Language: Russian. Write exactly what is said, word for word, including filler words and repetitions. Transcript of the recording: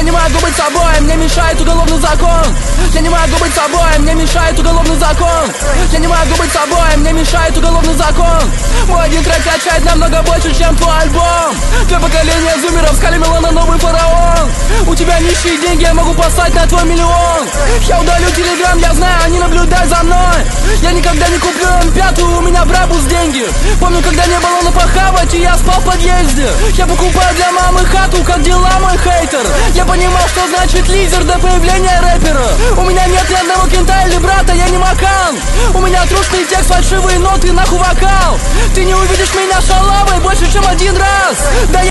Я не могу быть собой, мне мешает уголовный закон. Я не могу быть собой, мне мешает уголовный закон. Я не могу быть собой, мне мешает уголовный закон. Мой один трек качает намного больше, чем твой альбом. Для поколения зумеров скали Милана новый фараон. У тебя нищие деньги, я могу послать на твой миллион. Я удалю телеграм, я знаю, они наблюдают за мной. Я никогда не куплю эм пятую, у меня в рабус деньги. Помню, когда не было на похавать, и я спал в подъезде. Я покупаю для мамы хату, как дела, мой хейтер? Я понимал, что значит лидер до появления рэпера. У меня нет ни одного кента или брата, я не макан. У меня трушный текст, фальшивые ноты, нахуй вокал. Ты не увидишь меня шалавой больше, чем один раз. Да